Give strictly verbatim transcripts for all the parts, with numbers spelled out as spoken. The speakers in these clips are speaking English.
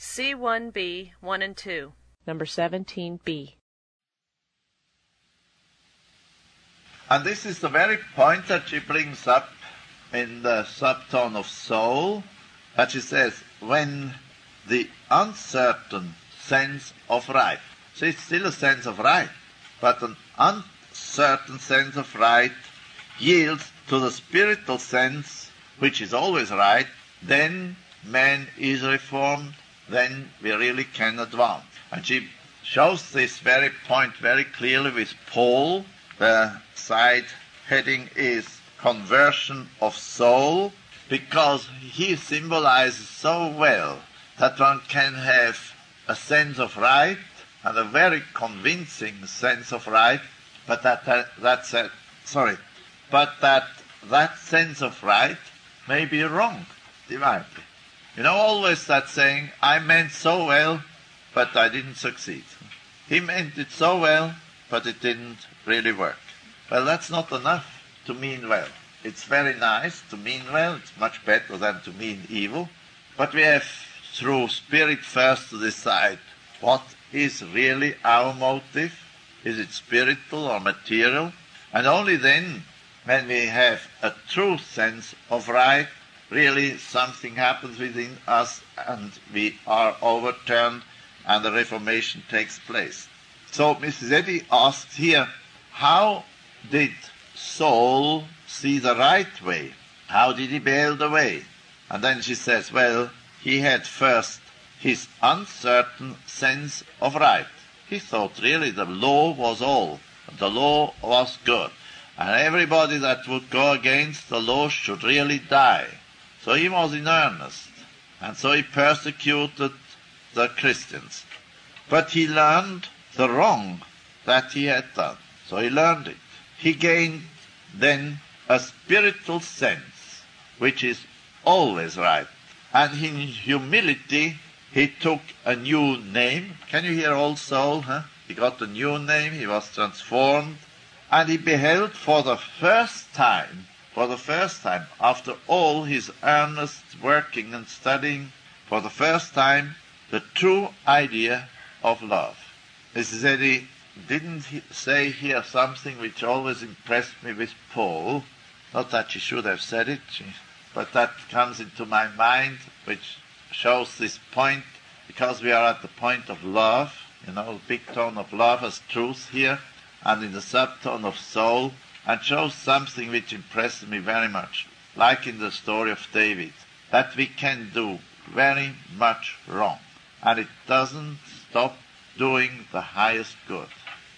C one B one and two. Number seventeen B. And this is the very point that she brings up in the subtone of soul, that she says, when the uncertain sense of right. So it's still a sense of right, but an uncertain sense of right yields to the spiritual sense, which is always right, then man is reformed, then we really can advance. And she shows this very point very clearly with Paul. The side heading is conversion of soul, because he symbolizes so well that one can have a sense of right, and a very convincing sense of right, but that, that that's a, sorry, but that that sense of right may be wrong divinely. You know, always that saying, I meant so well, but I didn't succeed. He meant it so well, but it didn't really work. Well, that's not enough to mean well. It's very nice to mean well. It's much better than to mean evil. But we have, through Spirit first, to decide what is really our motive. Is it spiritual or material? And only then, when we have a true sense of right, really something happens within us and we are overturned and the reformation takes place. So Missus Eddy asks here, how did Saul see the right way? How did he bear the way? And then she says, well, he had first his uncertain sense of right. He thought really the law was all. The law was good. And everybody that would go against the law should really die. So he was in earnest. And so he persecuted the Christians. But he learned the wrong that he had done. So he learned it. He gained then a spiritual sense, which is always right. And in humility, he took a new name. Can you hear old soul? Huh? He got a new name. He was transformed. And he beheld for the first time, for the first time, after all his earnest working and studying, for the first time, the true idea of love. Missus Eddy didn't he say here something which always impressed me with Paul. Not that she should have said it, she, but that comes into my mind, which shows this point, because we are at the point of love, you know, big tone of love as truth here, and in the subtone of soul, and shows something which impressed me very much, like in the story of David, that we can do very much wrong, and it doesn't stop doing the highest good.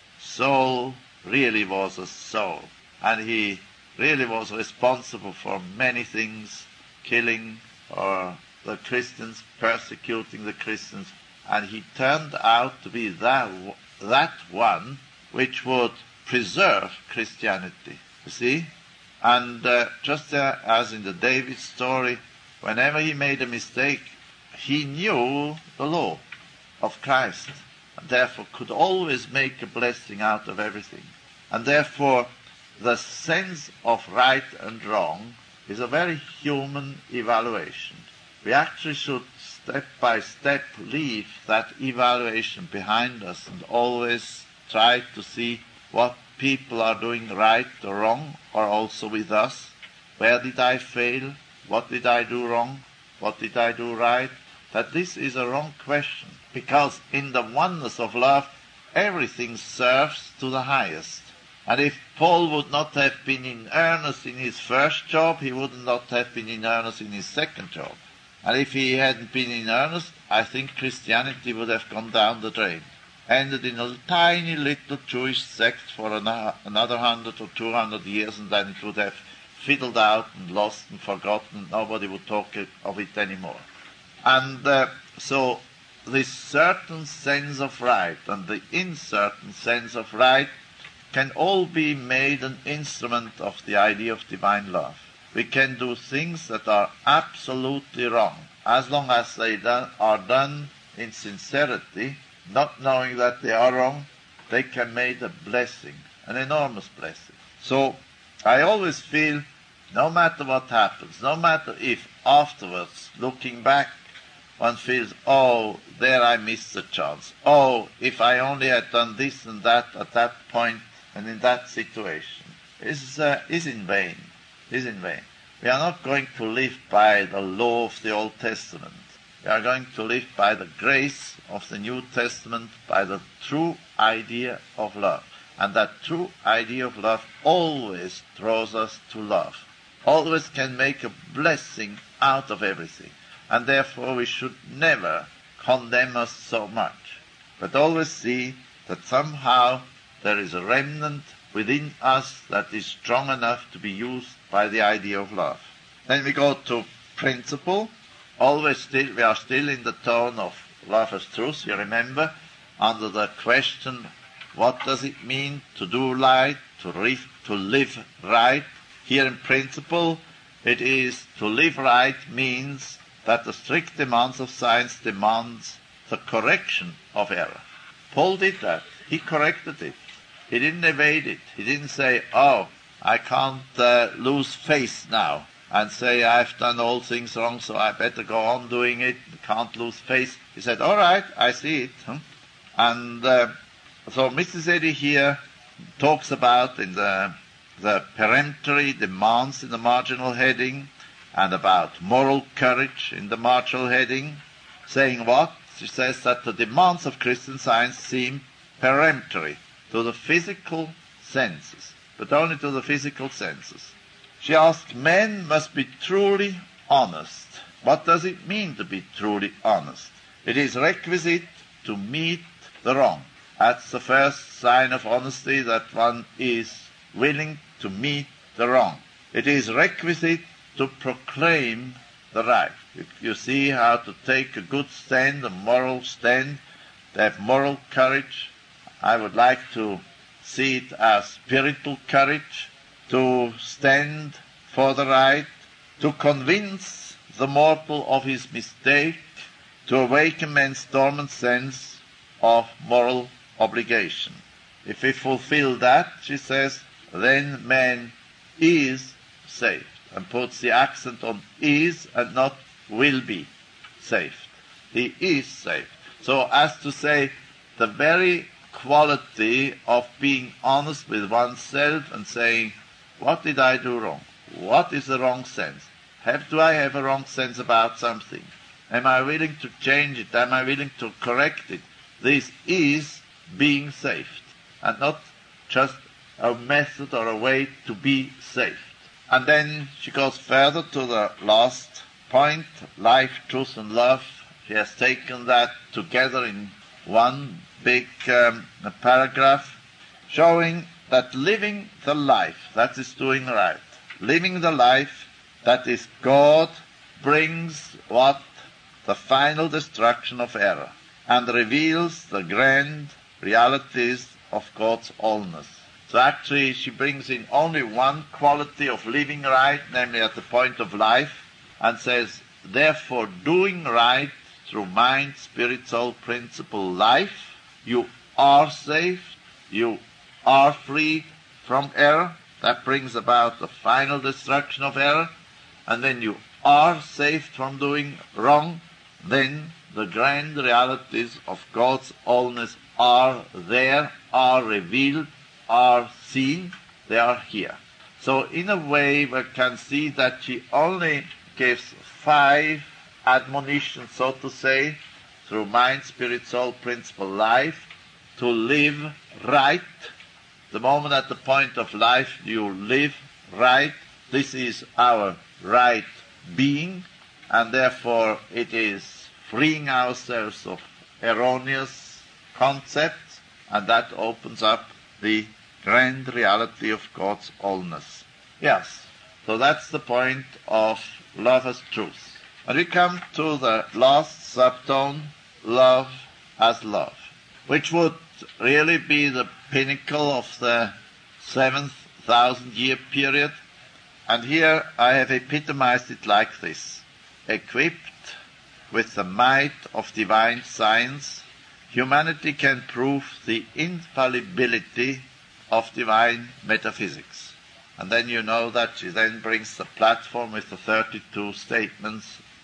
Saul really was a soul, and he really was responsible for many things, killing or the Christians, persecuting the Christians, and he turned out to be that, that one which would preserve Christianity, you see? And uh, just uh, as in the David story, whenever he made a mistake, he knew the law of Christ, and therefore could always make a blessing out of everything. And therefore, the sense of right and wrong is a very human evaluation. We actually should step by step leave that evaluation behind us and always try to see what people are doing right or wrong, or also with us. Where did I fail? What did I do wrong? What did I do right? That this is a wrong question, because in the oneness of love, everything serves to the highest. And if Paul would not have been in earnest in his first job, he would not have been in earnest in his second job. And if he hadn't been in earnest, I think Christianity would have gone down the drain. Ended in a tiny little Jewish sect for another hundred or two hundred years, and then it would have fiddled out and lost and forgotten. Nobody would talk of it anymore. And uh, so this certain sense of right and the uncertain sense of right can all be made an instrument of the idea of divine love. We can do things that are absolutely wrong, as long as they done, are done in sincerity, not knowing that they are wrong. They can make a blessing, an enormous blessing. So I always feel, no matter what happens, no matter if afterwards, looking back, one feels, oh, there I missed the chance. Oh, if I only had done this and that at that point and in that situation, is uh, is in vain, is in vain. We are not going to live by the law of the Old Testament. We are going to live by the grace of the New Testament, by the true idea of love. And that true idea of love always draws us to love, always can make a blessing out of everything. And therefore we should never condemn us so much, but always see that somehow there is a remnant within us that is strong enough to be used by the idea of love. Then we go to principle. Always still, we are still in the tone of love as truth. You remember, under the question, what does it mean to do right, to live, to live right? Here in principle, it is to live right means that the strict demands of science demands the correction of error. Paul did that. He corrected it. He didn't evade it. He didn't say, oh, I can't uh, lose faith now and say I've done all things wrong, so I better go on doing it. Can't lose faith. He said, all right, I see it. Huh? And uh, so Missus Eddy here talks about in the, the peremptory demands in the marginal heading and about moral courage in the marginal heading, saying what? She says that the demands of Christian Science seem peremptory to the physical senses, but only to the physical senses. She asks, men must be truly honest. What does it mean to be truly honest? It is requisite to meet the wrong. That's the first sign of honesty, that one is willing to meet the wrong. It is requisite to proclaim the right. You, you see how to take a good stand, a moral stand, to have moral courage. I would like to see it as spiritual courage, to stand for the right, to convince the mortal of his mistake, to awaken man's dormant sense of moral obligation. If we fulfill that, she says, then man is saved, and puts the accent on is and not will be saved. He is saved. So as to say, the very quality of being honest with oneself and saying, what did I do wrong? What is the wrong sense? Have, do I have a wrong sense about something? Am I willing to change it? Am I willing to correct it? This is being saved, and not just a method or a way to be saved. And then she goes further to the last point, life, truth, and love. She has taken that together in one big um, paragraph, showing that living the life that is doing right, living the life that is God, brings what? The final destruction of error, and reveals the grand realities of God's allness. So actually she brings in only one quality of living right, namely at the point of life, and says, therefore doing right through mind, spirit, soul, principle, life, you are saved, you are freed from error. That brings about the final destruction of error. And then you are saved from doing wrong. Then the grand realities of God's allness are there, are revealed, are seen, they are here. So in a way we can see that she only gives five admonitions, so to say, through mind, spirit, soul, principle, life, to live right. The moment at the point of life you live right, this is our right being, and therefore it is freeing ourselves of erroneous concepts, and that opens up the grand reality of God's allness. Yes, so that's the point of love as truth. And we come to the last subtone, love as love, which would really be the pinnacle of the seventh thousand year period. And here I have epitomized it like this. Equipped with the might of divine science, humanity can prove the infallibility of divine metaphysics. And then you know that she then brings the platform with the thirty-two statements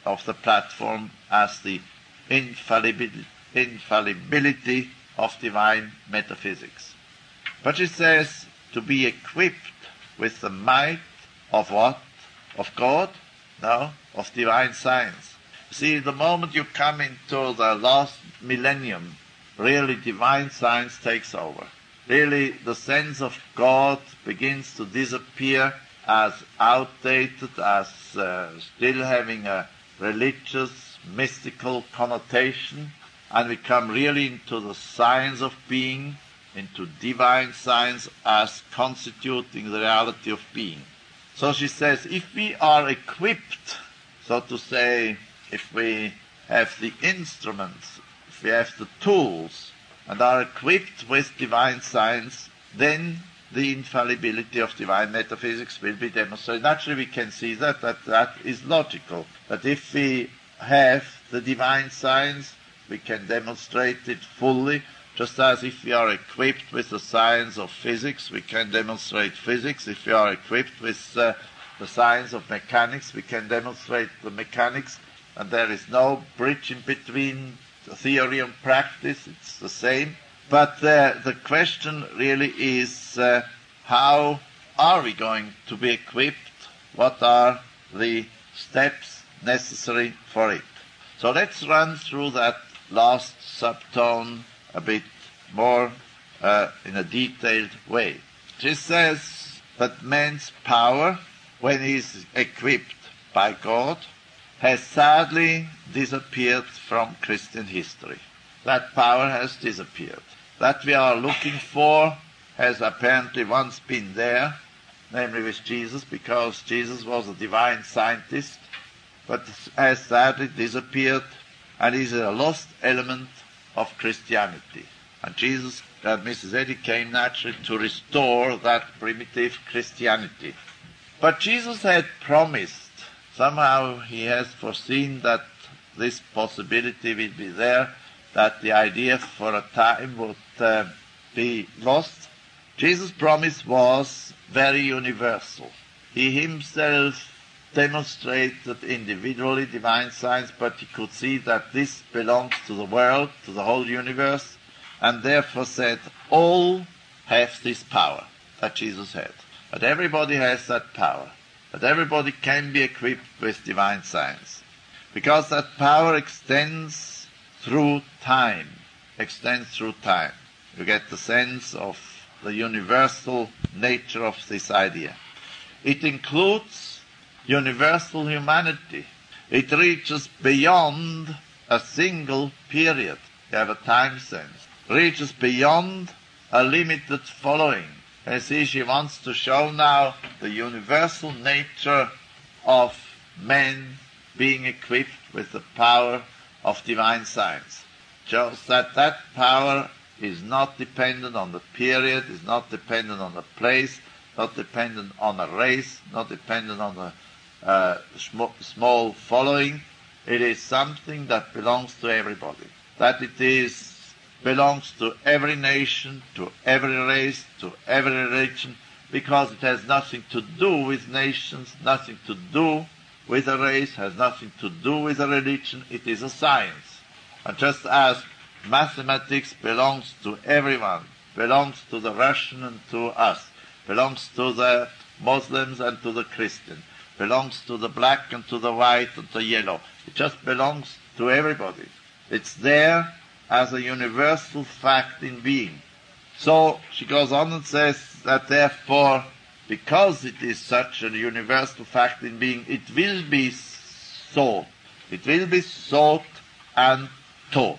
of the platform as the infallibility, infallibility of divine metaphysics. But she says to be equipped with the might of what? Of God? No, of divine science. See, the moment you come into the last millennium, really divine science takes over. Really the sense of God begins to disappear as outdated, as uh, still having a religious, mystical connotation, and we come really into the science of being, into divine science as constituting the reality of being. So she says, if we are equipped, so to say, if we have the instruments, if we have the tools, and are equipped with divine science, then the infallibility of divine metaphysics will be demonstrated. Naturally, we can see that, that that is logical. That if we have the divine science, we can demonstrate it fully, just as if we are equipped with the science of physics, we can demonstrate physics. If we are equipped with uh, the science of mechanics, we can demonstrate the mechanics. And there is no bridge in between the theory and practice. It's the same. But uh, the question really is, uh, how are we going to be equipped? What are the steps necessary for it? So let's run through that last subtone a bit more uh, in a detailed way. She says that man's power, when he is equipped by God, has sadly disappeared from Christian history. That power has disappeared. That we are looking for has apparently once been there, namely with Jesus, because Jesus was a divine scientist, but has sadly disappeared and is a lost element of Christianity. And Jesus, uh, Missus Eddy, came naturally to restore that primitive Christianity. But Jesus had promised, somehow he has foreseen that this possibility will be there, that the idea for a time would uh, be lost. Jesus' promise was very universal. He himself demonstrated individually divine science, but he could see that this belongs to the world, to the whole universe, and therefore said, all have this power that Jesus had. But everybody has that power. But everybody can be equipped with divine science. Because that power extends through time. Extends through time. You get the sense of the universal nature of this idea. It includes universal humanity. It reaches beyond a single period. You have a time sense. Reaches beyond a limited following. You see, she wants to show now the universal nature of men being equipped with the power of divine science. Shows that that power is not dependent on the period, is not dependent on the place, not dependent on a race, not dependent on a uh, sm- small following. It is something that belongs to everybody. That it is belongs to every nation, to every race, to every religion, because it has nothing to do with nations, nothing to do with a race, has nothing to do with a religion. It is a science. And just as mathematics belongs to everyone, belongs to the Russian and to us, belongs to the Muslims and to the Christian, belongs to the black and to the white and the yellow. It just belongs to everybody. It's there as a universal fact in being. So she goes on and says that therefore, because it is such a universal fact in being, it will be sought. It will be sought and taught.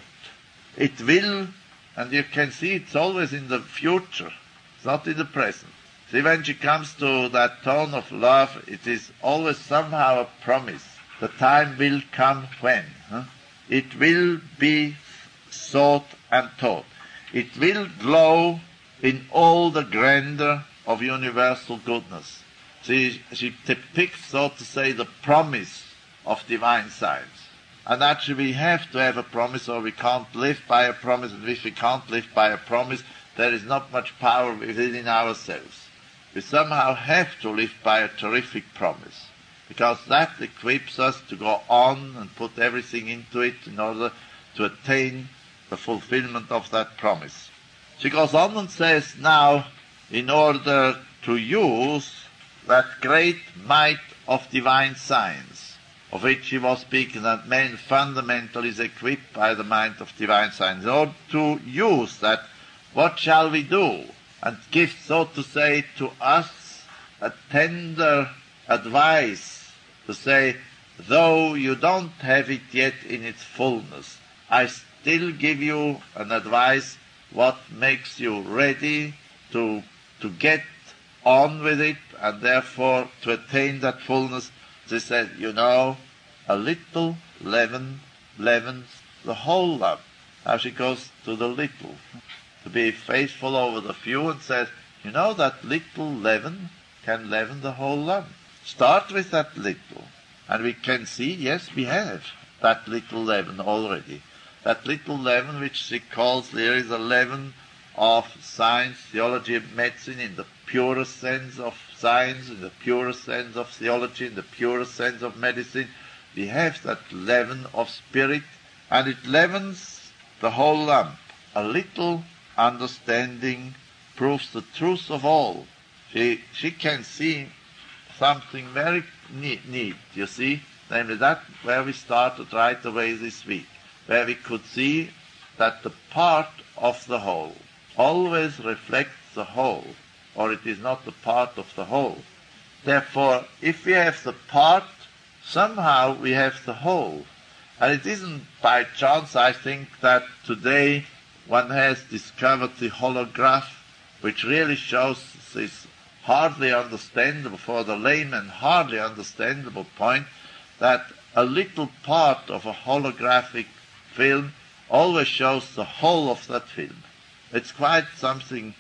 It will, and you can see it's always in the future. It's not in the present. See, when she comes to that tone of love, it is always somehow a promise. The time will come when. Huh? It will be sought and taught. It will glow in all the grandeur of universal goodness. She, she depicts, so to say, the promise of divine science. And actually we have to have a promise, or we can't live by a promise, and if we can't live by a promise, there is not much power within ourselves. We somehow have to live by a terrific promise. because that equips us to go on and put everything into it in order to attain the fulfillment of that promise. She goes on and says, now, in order to use that great might of divine science, of which she was speaking, that man fundamentally is equipped by the might of divine science. In order to use that, what shall we do? And give, so to say, to us a tender advice to say, though you don't have it yet in its fullness, I still give you an advice what makes you ready to, to get on with it, and therefore to attain that fullness. She said, you know, a little leaven leavens the whole lump. Now she goes to the little, to be faithful over the few, and says, you know, that little leaven can leaven the whole lump. Start with that little, and we can see, yes, we have that little leaven already. That little leaven, which she calls there, is a leaven of science, theology, and medicine in the purest sense of science, in the purest sense of theology, in the purest sense of medicine. We have that leaven of spirit, and it leavens the whole lump. A little understanding proves the truth of all. She, she can see something very neat, neat, you see, namely that where we started right away this week, where we could see that the part of the whole always reflects the whole, or it is not the part of the whole. Therefore, if we have the part, somehow we have the whole. And it isn't by chance, I think, that today one has discovered the holograph, which really shows this hardly understandable, for the layman, hardly understandable point, that a little part of a holographic film always shows the whole of that film. It's quite something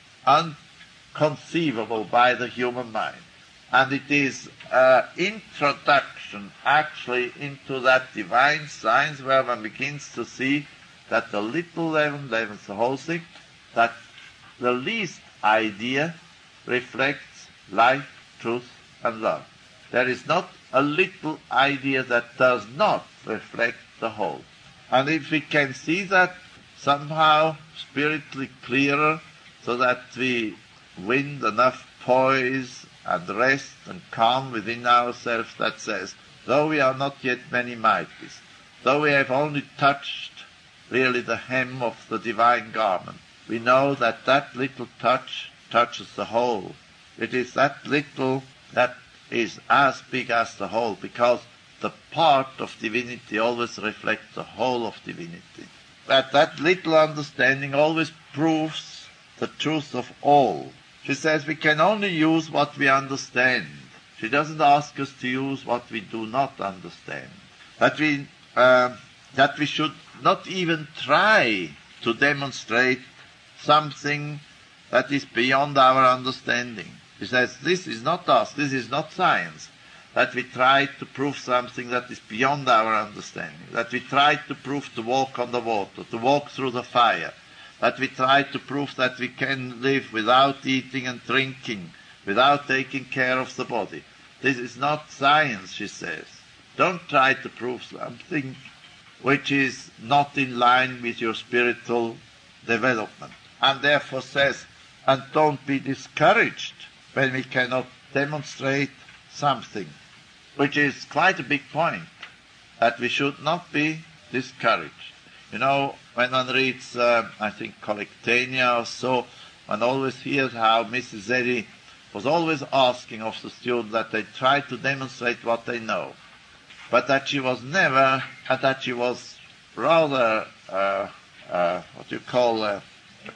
inconceivable by the human mind. And it is an introduction actually into that divine science where one begins to see that the little leaven leavens the whole thing, that the least idea reflects life, truth, and love. There is not a little idea that does not reflect the whole. And if we can see that somehow spiritually clearer, so that we win enough poise and rest and calm within ourselves, that says, though we are not yet many mighties, though we have only touched really the hem of the divine garment, we know that that little touch touches the whole. It is that little that is as big as the whole, because the part of divinity always reflects the whole of divinity. But that little understanding always proves the truth of all. She says we can only use what we understand. She doesn't ask us to use what we do not understand. That we, uh, that we should not even try to demonstrate something that is beyond our understanding. She says this is not us, this is not science. That we try to prove something that is beyond our understanding. That we try to prove to walk on the water, to walk through the fire. That we try to prove that we can live without eating and drinking, without taking care of the body. This is not science, she says. Don't try to prove something which is not in line with your spiritual development. And therefore says, and don't be discouraged when we cannot demonstrate something, which is quite a big point, that we should not be discouraged. You know, when one reads, uh, I think, Collectania or so, one always hears how Missus Eddy was always asking of the students that they try to demonstrate what they know, but that she was never, and that she was rather, uh, uh, what you call, uh,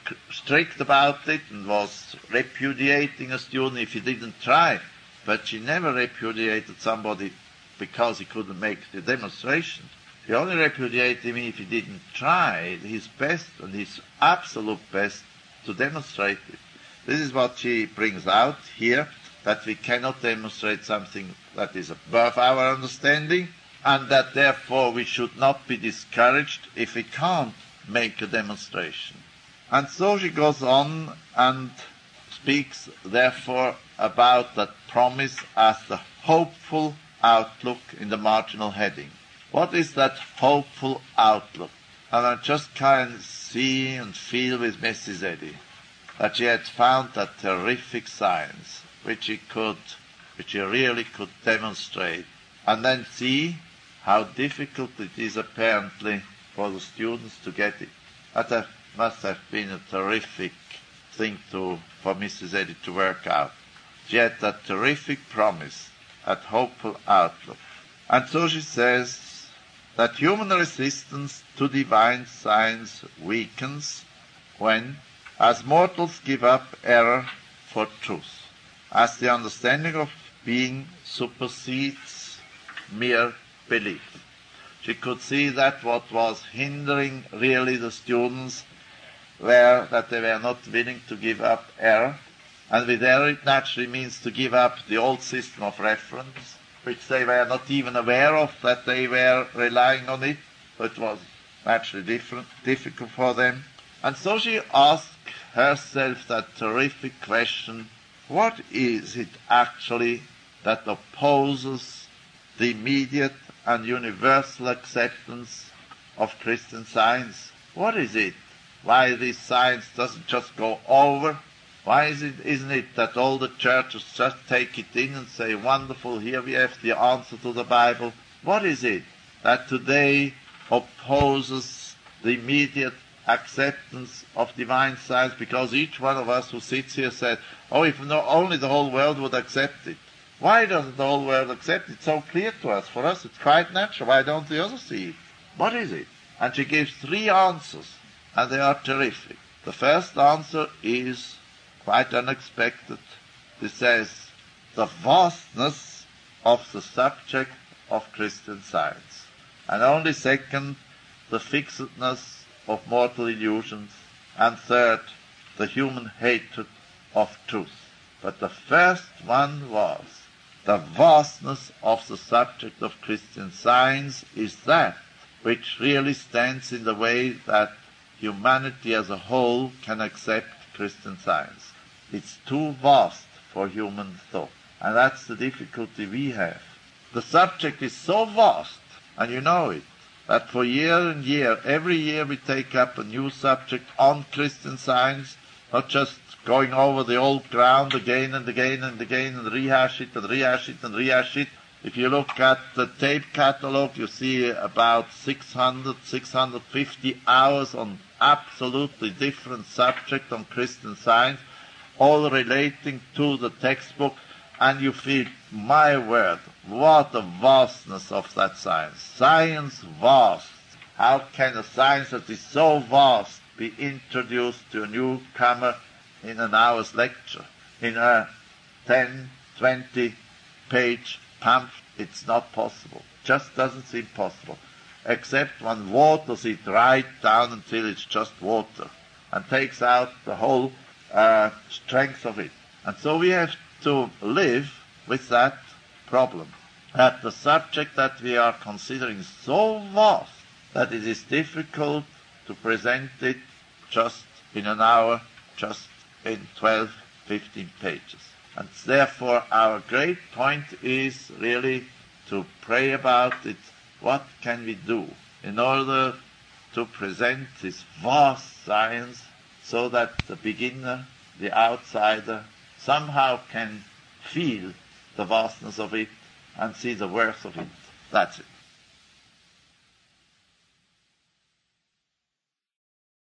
strict about it, and was repudiating a student if he didn't try. But she never repudiated somebody because he couldn't make the demonstration. She only repudiated him if he didn't try his best and his absolute best to demonstrate it. This is what she brings out here, that we cannot demonstrate something that is above our understanding, and that therefore we should not be discouraged if we can't make a demonstration. And so she goes on and speaks, therefore, about that promise as the hopeful outlook in the marginal heading. What is that hopeful outlook? And I just kind of see and feel with Missus Eddy that she had found that terrific science, which she could, which she really could demonstrate, and then see how difficult it is apparently for the students to get it. That must have been a terrific thing to, for Missus Eddy to work out. She had that terrific promise, that hopeful outlook. And so she says that human resistance to divine science weakens when, as mortals give up error for truth, as the understanding of being supersedes mere belief. She could see that what was hindering really the students were that they were not willing to give up error. And with error it naturally means to give up the old system of reference, which they were not even aware of, that they were relying on it. So it was naturally different, difficult for them. And so she asked herself that terrific question, what is it actually that opposes the immediate and universal acceptance of Christian Science? What is it? Why this science doesn't just go over? Why is it, isn't it that all the churches just take it in and say, wonderful, here we have the answer to the Bible? What is it that today opposes the immediate acceptance of divine science? Because each one of us who sits here said, oh, if no, only the whole world would accept it. Why doesn't the whole world accept it? It's so clear to us. For us, it's quite natural. Why don't the others see it? What is it? And she gives three answers, and they are terrific. The first answer is quite unexpected. She says, the vastness of the subject of Christian Science. And only second, the fixedness of mortal illusions. And third, the human hatred of truth. But the first one was, the vastness of the subject of Christian Science is that which really stands in the way that humanity as a whole can accept Christian Science. It's too vast for human thought. And that's the difficulty we have. The subject is so vast, and you know it, that for year and year, every year we take up a new subject on Christian Science, not just going over the old ground again and again and again and rehash it and rehash it and rehash it. If you look at the tape catalog, you see about six hundred, six hundred fifty hours on absolutely different subject on Christian Science, all relating to the textbook, and you feel, my word, what a vastness of that science. Science vast. How can a science that is so vast be introduced to a newcomer in an hour's lecture? In a ten, twenty page pamphlet, it's not possible. Just doesn't seem possible. Except one waters it right down until it's just water and takes out the whole uh, strength of it. And so we have to live with that problem, that the subject that we are considering is so vast that it is difficult to present it just in an hour, just in twelve, fifteen pages. And therefore our great point is really to pray about it. What can we do in order to present this vast science so that the beginner, the outsider, somehow can feel the vastness of it and see the worth of it? That's it.